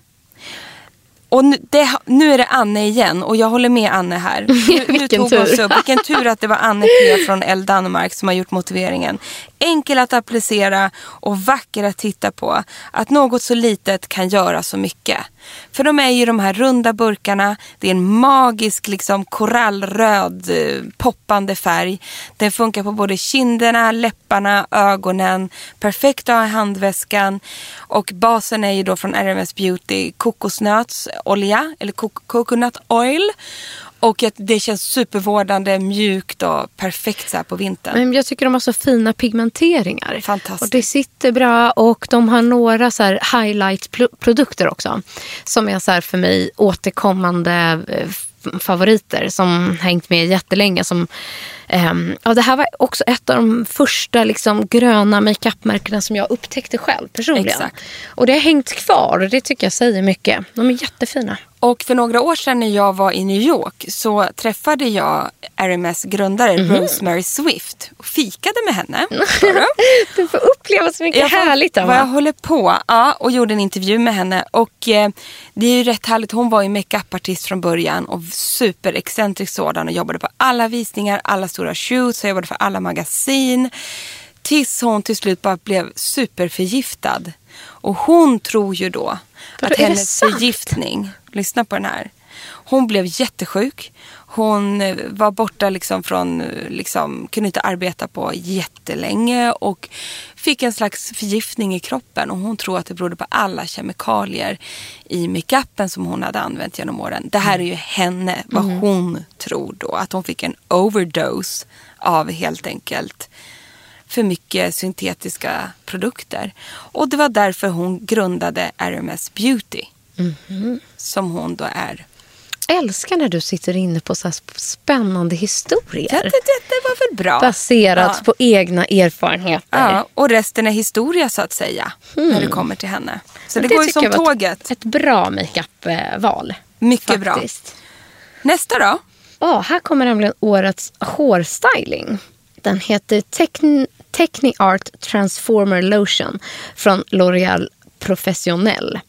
Och nu är det Anne igen. Och jag håller med Anne här. Nu tog oss upp. Vilken tur att det var Anne P från El Danmark som har gjort motiveringen. Enkel att applicera och vacker att titta på. Att något så litet kan göra så mycket. För de är ju de här runda burkarna. Det är en magisk liksom korallröd poppande färg. Den funkar på både kinderna, läpparna, ögonen. Perfekt att ha i handväskan. Och basen är ju då från RMS Beauty kokosnötsolja eller coconut oil. Och det känns supervårdande, mjukt och perfekt så här på vintern. Men jag tycker de har så fina pigmenteringar. Fantastiskt. Och det sitter bra och de har några så här highlight-produkter också. Som är så här för mig återkommande favoriter som hängt med jättelänge. Som, det här var också ett av de första liksom, gröna make-up-märkena som jag upptäckte själv personligen. Exakt. Och det har hängt kvar och det tycker jag säger mycket. De är jättefina. Och för några år sedan när jag var i New York så träffade jag RMS grundare Rosemary Swift och fikade med henne. Du får uppleva så mycket härligt. Vad jag håller på och gjorde en intervju med henne. Och det är ju rätt härligt. Hon var ju make-up-artist från början och superexcentrisk sådan och jobbade på alla visningar, alla stora shoots och jobbade för alla magasin. Tills hon till slut bara blev superförgiftad. Och hon tror ju då att hennes förgiftning, lyssna på den här, hon blev jättesjuk. Hon var borta liksom från, kunde inte arbeta på jättelänge och fick en slags förgiftning i kroppen. Och hon tror att det berodde på alla kemikalier i makeupen som hon hade använt genom åren. Det här är ju henne, vad hon tror då. Att hon fick en overdose av helt enkelt för mycket syntetiska produkter. Och det var därför hon grundade RMS Beauty. Som hon då är. Jag älskar när du sitter inne på så här spännande historier. Det var väl bra. Baserat på egna erfarenheter. Ja, och resten är historia så att säga. När det kommer till henne. Så det går ju som tåget. Ett bra make-up-val. Mycket faktiskt. Bra. Nästa då? Här kommer nämligen årets hårstyling. Den heter Techniart Transformer Lotion från L'Oréal Professionnel.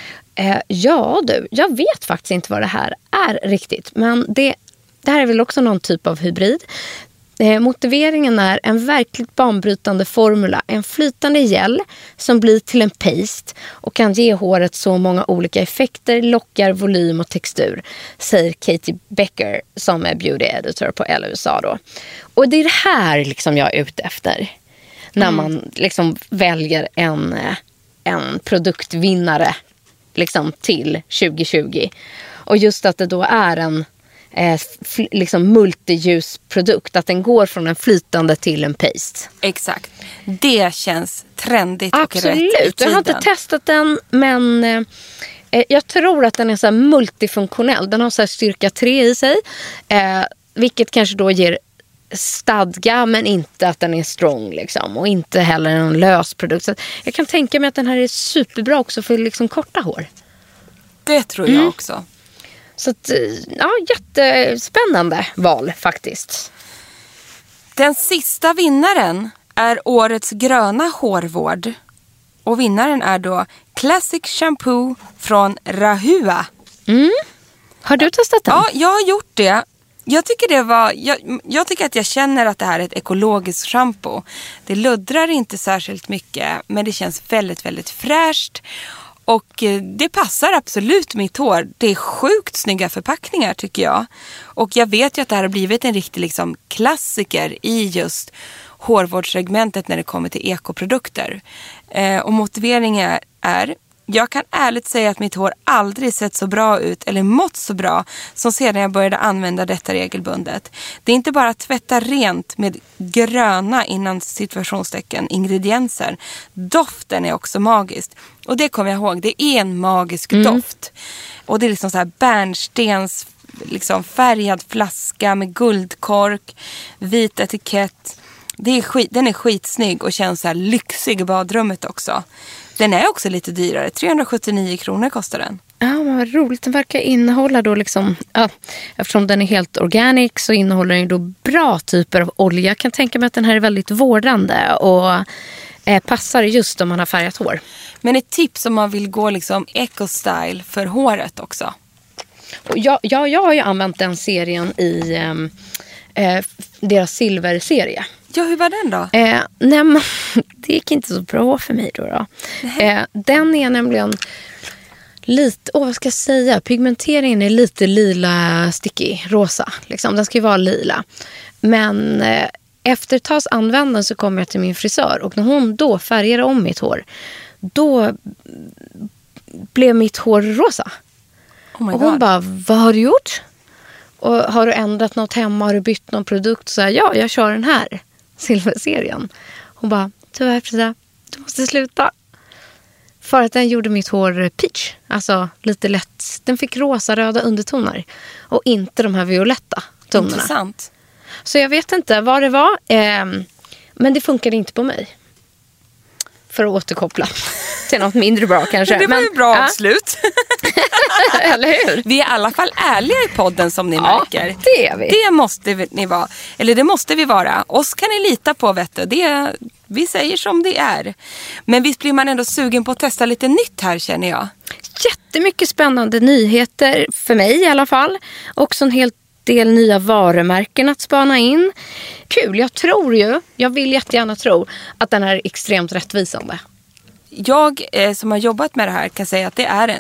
Jag vet faktiskt inte vad det här är riktigt. Men det här är väl också någon typ av hybrid. Motiveringen är en verkligt banbrytande formula. En flytande gel som blir till en paste och kan ge håret så många olika effekter, lockar, volym och textur, säger Katie Becker som är beauty editor på LUSA då. Och det är det här liksom jag är ute efter när man liksom väljer en produktvinnare liksom till 2020. Och just att det då är en liksom multiljusprodukt, att den går från en flytande till en paste. Exakt. Det känns trendigt. Absolut. Och rätt i tiden. Jag har inte testat den, men jag tror att den är så här multifunktionell. Den har så här styrka 3 i sig, vilket kanske då ger stadga, men inte att den är strong liksom, och inte heller en lös produkt. Så jag kan tänka mig att den här är superbra också för liksom korta hår. Det tror jag också. Så att, jättespännande val faktiskt. Den sista vinnaren är årets gröna hårvård. Och vinnaren är då Classic Shampoo från Rahua. Har du testat den? Ja, jag har gjort det. Jag tycker att jag känner att det här är ett ekologiskt shampoo. Det luddrar inte särskilt mycket, men det känns väldigt, väldigt fräscht. Och det passar absolut mitt hår. Det är sjukt snygga förpackningar tycker jag. Och jag vet ju att det här har blivit en riktig liksom klassiker i just hårvårdssegmentet när det kommer till ekoprodukter. Och motiveringen är Jag kan ärligt säga att mitt hår aldrig sett så bra ut eller mått så bra som sedan jag började använda detta regelbundet. Det är inte bara att tvätta rent med gröna innan situationstecken ingredienser. Doften är också magiskt. Och det kommer jag ihåg, det är en magisk doft. Och det är liksom så här bärnstens liksom färgad flaska med guldkork, vit etikett. Den är skitsnygg och känns så här lyxig i badrummet också. Den är också lite dyrare. 379 kronor kostar den. Ja, men vad roligt. Den verkar innehålla då liksom, eftersom den är helt organic så innehåller den då bra typer av olja. Jag kan tänka mig att den här är väldigt vårdande och passar just om man har färgat hår. Men ett tips om man vill gå liksom eco-style för håret också. Och jag har ju använt den serien i deras silverserie. Ja, hur var den då? Nej, men det gick inte så bra för mig då. Den är nämligen lite, vad ska jag säga? Pigmenteringen är lite lila sticky, rosa. Liksom. Den ska ju vara lila. Men efter ett tags användande så kom jag till min frisör. Och när hon då färgade om mitt hår, då blev mitt hår rosa. Oh my och hon God. bara, vad har du gjort? Och har du ändrat något hemma? Har du bytt någon produkt? Så ja, jag kör den här silverserien. Hon bara, tyvärr Frida, du måste sluta. För att den gjorde mitt hår peach. Alltså lite lätt. Den fick rosa-röda undertoner. Och inte de här violetta tonerna. Intressant. Så jag vet inte vad det var. Men det funkade inte på mig. För att återkoppla till något mindre bra kanske. Det var ju bra avslut. Eller hur? Vi är i alla fall ärliga i podden som ni märker. Det är vi. Det måste ni vara. Eller det måste vi vara. Oss kan ni lita på, vet du. Vi säger som det är. Men visst blir man ändå sugen på att testa lite nytt här, känner jag. Jättemycket spännande nyheter för mig i alla fall. Också en helt del nya varumärken att spana in. Kul, jag vill jättegärna tro att den är extremt rättvisande. Jag som har jobbat med det här kan säga att det är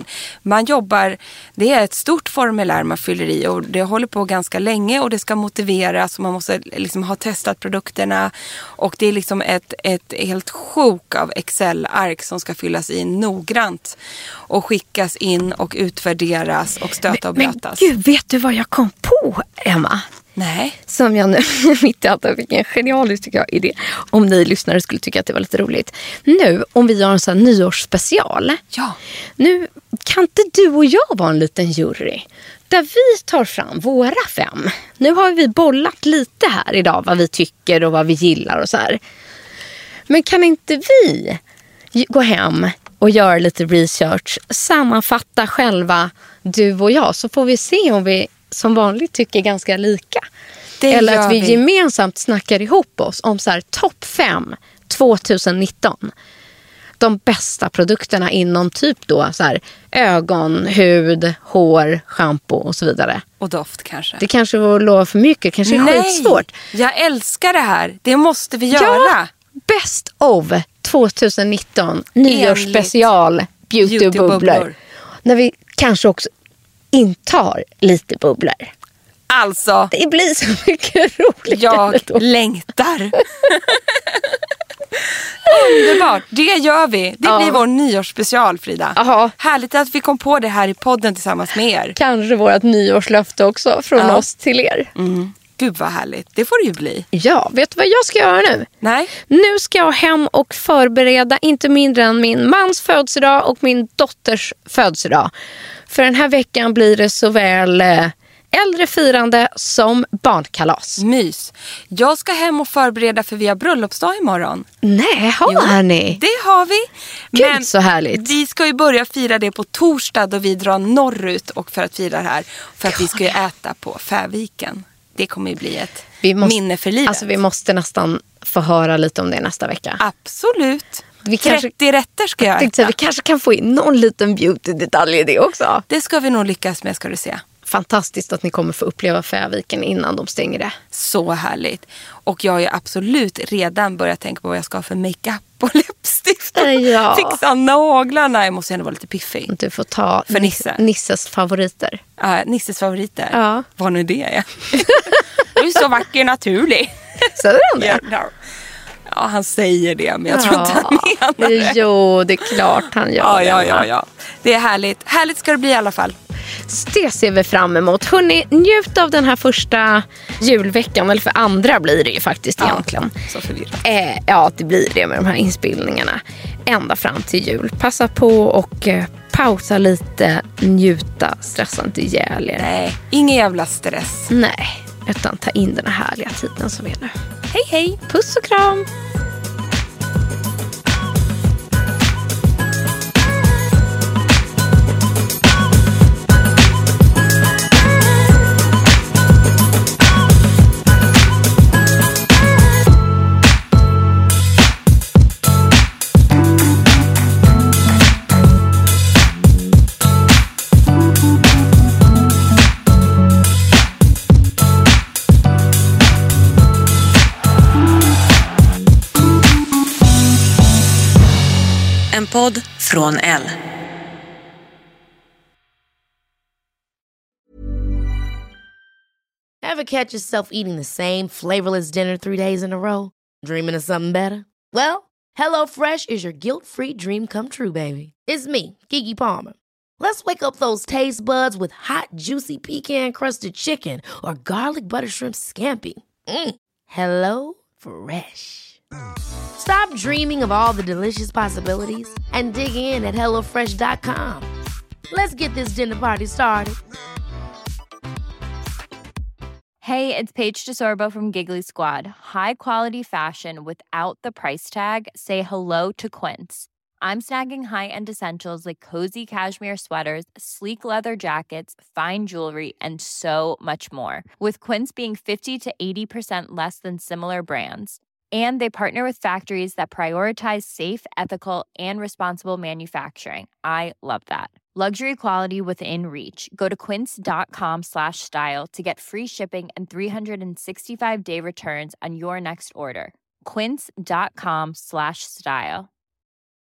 det är ett stort formulär man fyller i och det håller på ganska länge och det ska motiveras och man måste liksom ha testat produkterna och det är liksom ett helt sjok av Excel-ark som ska fyllas i noggrant och skickas in och utvärderas och stöta och blötas. Men gud, vet du vad jag kom på, Emma? Nej. Som jag nu mitt i allt fick en genialisk idé. Om ni lyssnare skulle tycka att det var lite roligt. Nu, om vi gör en sån här nyårsspecial. Ja. Nu kan inte du och jag vara en liten jury. Där vi tar fram våra 5. Nu har vi bollat lite här idag. Vad vi tycker och vad vi gillar och så här. Men kan inte vi gå hem och göra lite research. Sammanfatta själva du och jag. Så får vi se om vi som vanligt tycker ganska lika. Eller att vi gemensamt snackar ihop oss om så här topp 5 2019. De bästa produkterna inom typ då så här ögon, hud, hår, shampoo och så vidare. Och doft kanske. Det kanske var att lova för mycket, kanske är skitsvårt. Jag älskar det här. Det måste vi göra. Ja, best of 2019 nyårsspecial beautybubblor. När vi kanske också intar lite bubblor. Alltså. Det blir så mycket roligt. Jag längtar. Underbart, det gör vi. Det blir vår nyårsspecial, Frida. Aha. Härligt att vi kom på det här i podden tillsammans med er. Kanske vårt nyårslöfte också från oss till er. Gud vad härligt, det får det ju bli. Ja, vet du vad jag ska göra nu? Nej. Nu ska jag hem och förbereda inte mindre än min mans födelsedag och min dotters födelsedag. För den här veckan blir det såväl äldrefirande som barnkalas. Mys. Jag ska hem och förbereda för vi har bröllopsdag imorgon. Nej, har ni? Det har vi. Gud, men så härligt. Vi ska ju börja fira det på torsdag då vi drar norrut och för att fira det här. För att vi ska ju äta på Färviken. Det kommer ju bli ett minne för livet. Alltså vi måste nästan få höra lite om det nästa vecka. Absolut. Vi 30 rätter ska jag äta. Vi kanske kan få in någon liten beauty-detalj i det också. Det ska vi nog lyckas med, ska du se. Fantastiskt att ni kommer få uppleva Färviken innan de stänger det. Så härligt. Och jag har ju absolut redan börjat tänka på vad jag ska ha för makeup och läppstift. Ja. Fixa naglarna. Jag måste ändå vara lite piffig. Du får ta för Nisse. Nisses favoriter. Ja, Nisses favoriter. Ja. Vad nu det är. Du är så vacker naturlig. Så är det. Ja. Ja, han säger det, men jag tror inte han menar det. Jo, det är klart han gör det. Ja. Det är härligt. Härligt ska det bli i alla fall. Det ser vi fram emot. Hörrni, njut av den här första julveckan. Eller för andra blir det ju faktiskt egentligen. Så förvirrat. Ja, det blir det med de här inspelningarna. Ända fram till jul. Passa på och pausa lite, njuta, stressa inte ihjäl er. Nej, ingen jävla stress. Nej, utan ta in den här härliga tiden som är nu. Hej, hej. Puss och kram. En podd från L. Ever catch yourself eating the same flavorless dinner 3 days in a row? Dreaming of something better? Well, HelloFresh is your guilt-free dream come true, baby. It's me, Keke Palmer. Let's wake up those taste buds with hot, juicy pecan-crusted chicken or garlic butter shrimp scampi. Hello Fresh. Stop dreaming of all the delicious possibilities and dig in at HelloFresh.com. Let's get this dinner party started. Hey, it's Paige DeSorbo from Giggly Squad. High quality fashion without the price tag. Say hello to Quince. I'm snagging high-end essentials like cozy cashmere sweaters, sleek leather jackets, fine jewelry, and so much more. With Quince being 50 to 80% less than similar brands. And they partner with factories that prioritize safe, ethical, and responsible manufacturing. I love that. Luxury quality within reach. Go to quince.com/style to get free shipping and 365-day returns on your next order. Quince.com/style.